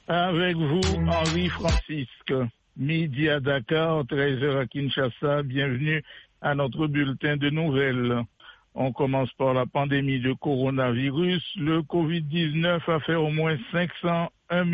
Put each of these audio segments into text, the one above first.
Avec vous, Henri Francisque. Midi à Dakar, 13h à Kinshasa. Bienvenue à notre bulletin de nouvelles. On commence par la pandémie de coronavirus. Le Covid-19 a fait au moins 501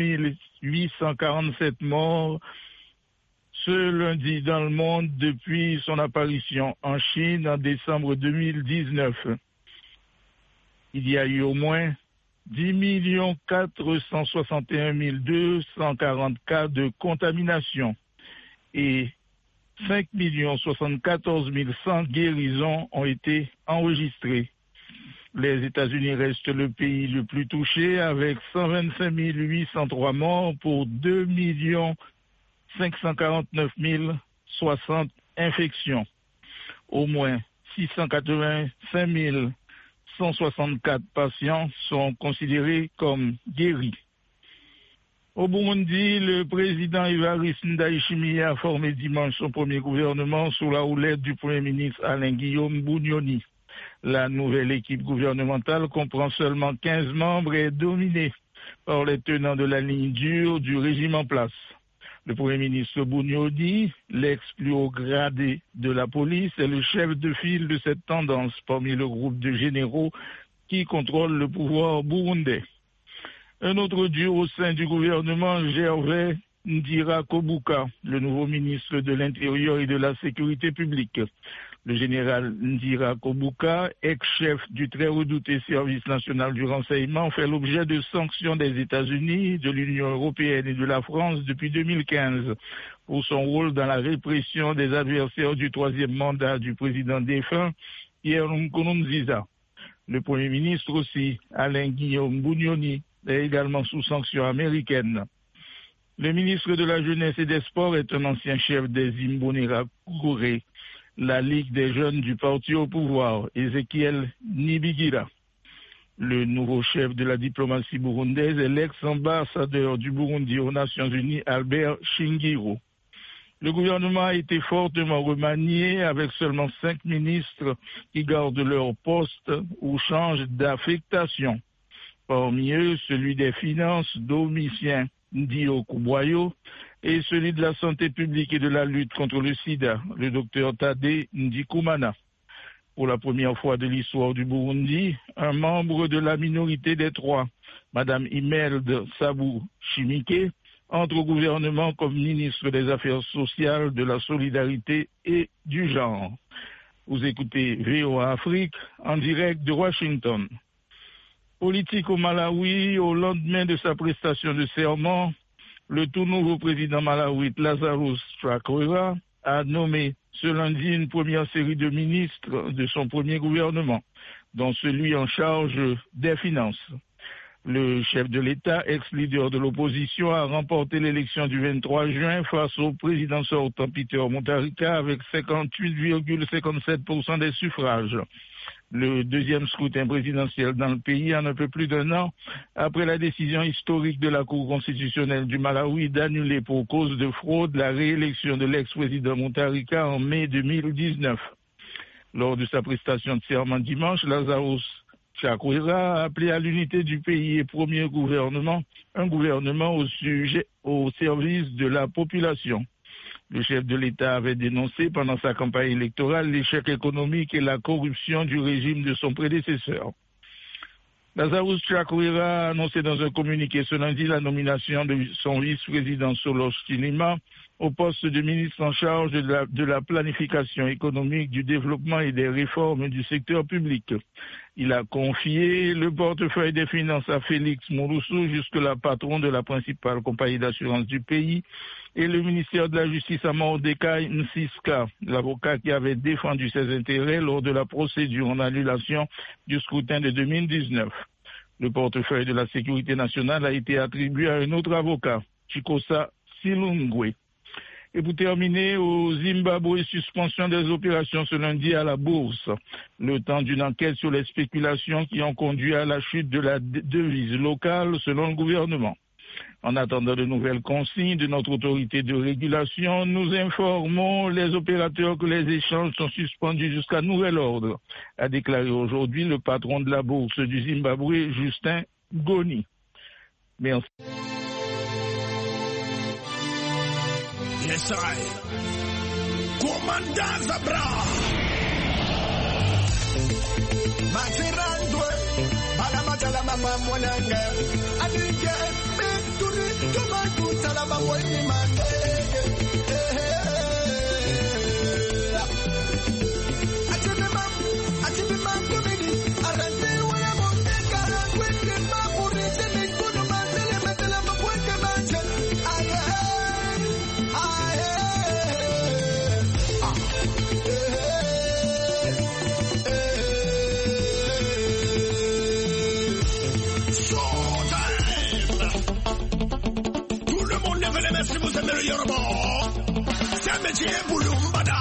847 morts ce lundi dans le monde depuis son apparition en Chine en décembre 2019. Il y a eu au moins 10 461 240 cas de contamination et 5 74 100 guérisons ont été enregistrées. Les États-Unis restent le pays le plus touché avec 125 803 morts pour 2 549 060 infections. Au moins 685 164 patients sont considérés comme guéris. Au Burundi, le président Evariste Ndayishimiye a formé dimanche son premier gouvernement sous la houlette du Premier ministre Alain-Guillaume Bunyoni. La nouvelle équipe gouvernementale comprend seulement 15 membres et est dominée par les tenants de la ligne dure du régime en place. Le Premier ministre Bunyoni, l'ex-plus haut gradé de la police, est le chef de file de cette tendance parmi le groupe de généraux qui contrôle le pouvoir burundais. Un autre duo au sein du gouvernement, Gervais Ndirakobuka, le nouveau ministre de l'Intérieur et de la Sécurité publique. Le général Ndirakobuka, ex-chef du très redouté service national du renseignement, fait l'objet de sanctions des États-Unis, de l'Union européenne et de la France depuis 2015 pour son rôle dans la répression des adversaires du troisième mandat du président défunt, Pierre Nkurunziza. Le Premier ministre aussi, Alain-Guillaume Bunyoni, est également sous sanctions américaines. Le ministre de la Jeunesse et des Sports est un ancien chef des Imbonerakure, la Ligue des jeunes du parti au pouvoir, Ezekiel Nibigira. Le nouveau chef de la diplomatie burundaise est l'ex-ambassadeur du Burundi aux Nations Unies, Albert Shingiro. Le gouvernement a été fortement remanié avec seulement 5 ministres qui gardent leur poste ou changent d'affectation. Parmi eux, celui des Finances, Domitien Ndio Kubwayo, et celui de la santé publique et de la lutte contre le sida, le docteur Tade Ndikumana. Pour la première fois de l'histoire du Burundi, un membre de la minorité des 3, Madame Imelda Sabou Chimike, entre au gouvernement comme ministre des Affaires sociales, de la solidarité et du genre. Vous écoutez VOA Afrique en direct de Washington. Politique au Malawi, au lendemain de sa prestation de serment, le tout nouveau président malawite Lazarus Chakwera a nommé ce lundi une première série de ministres de son premier gouvernement, dont celui en charge des finances. Le chef de l'État, ex-leader de l'opposition, a remporté l'élection du 23 juin face au président sortant Peter Mutharika avec 58,57% des suffrages. Le deuxième scrutin présidentiel dans le pays en un peu plus d'un an après la décision historique de la Cour constitutionnelle du Malawi d'annuler pour cause de fraude la réélection de l'ex-président Mutharika en mai 2019. Lors de sa prestation de serment dimanche, Lazarus Chakwera a appelé à l'unité du pays et premier gouvernement, un gouvernement au service de la population. Le chef de l'État avait dénoncé pendant sa campagne électorale l'échec économique et la corruption du régime de son prédécesseur. Lazarus Chakwera a annoncé dans un communiqué ce lundi la nomination de son vice-président Solos Chilima au poste de ministre en charge de la planification économique, du développement et des réformes du secteur public. Il a confié le portefeuille des finances à Félix Mouroussou, jusque-là patron de la principale compagnie d'assurance du pays, et le ministère de la Justice à Mordecai Nsiska, l'avocat qui avait défendu ses intérêts lors de la procédure en annulation du scrutin de 2019. Le portefeuille de la sécurité nationale a été attribué à un autre avocat, Chikosa Silungwe. Et pour terminer, au Zimbabwe, suspension des opérations ce lundi à la bourse, le temps d'une enquête sur les spéculations qui ont conduit à la chute de la devise locale selon le gouvernement. En attendant de nouvelles consignes de notre autorité de régulation, nous informons les opérateurs que les échanges sont suspendus jusqu'à nouvel ordre, a déclaré aujourd'hui le patron de la bourse du Zimbabwe, Justin Goni. Merci. Nesai, Commandant Zabra, Matirandwe, Balamatala Mama Mwananga, Adike, Turi, Tomatu, Talama Wani Mande. Si vous aimez le Yoruba, c'est un métier Bouloumbada.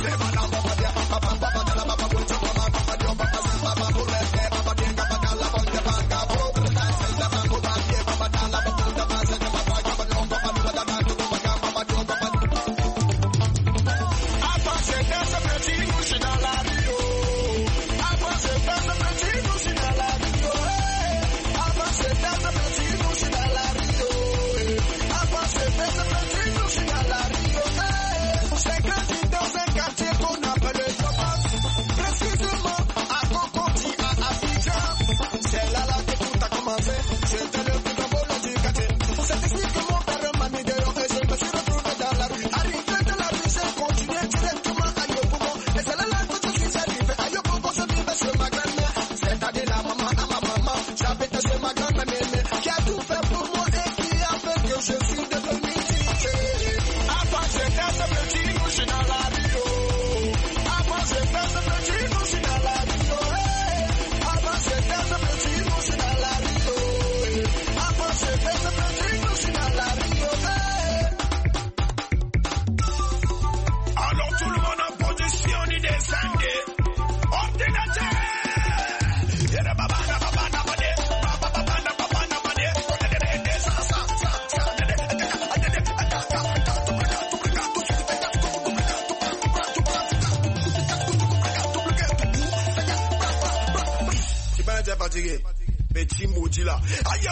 Petit maudit là. Aïe,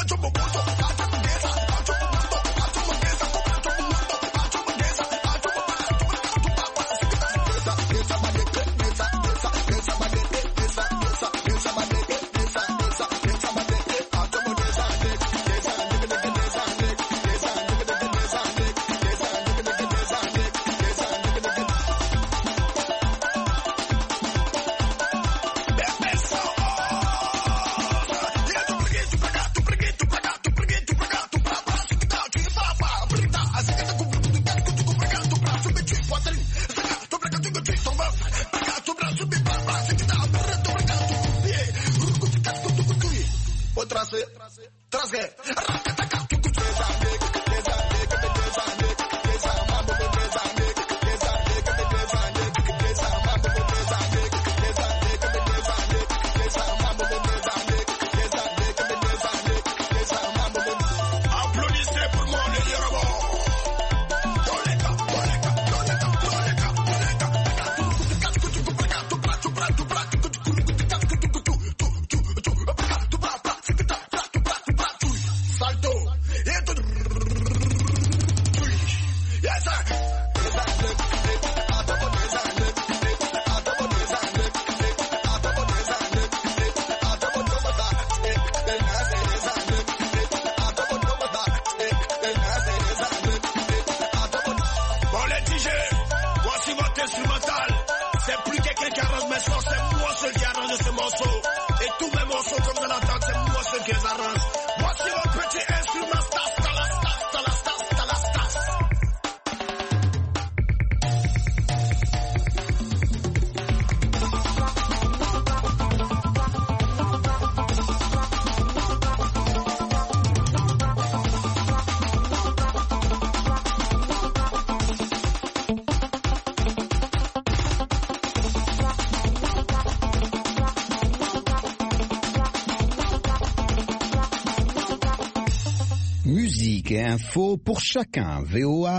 Musique et info pour chacun. VOA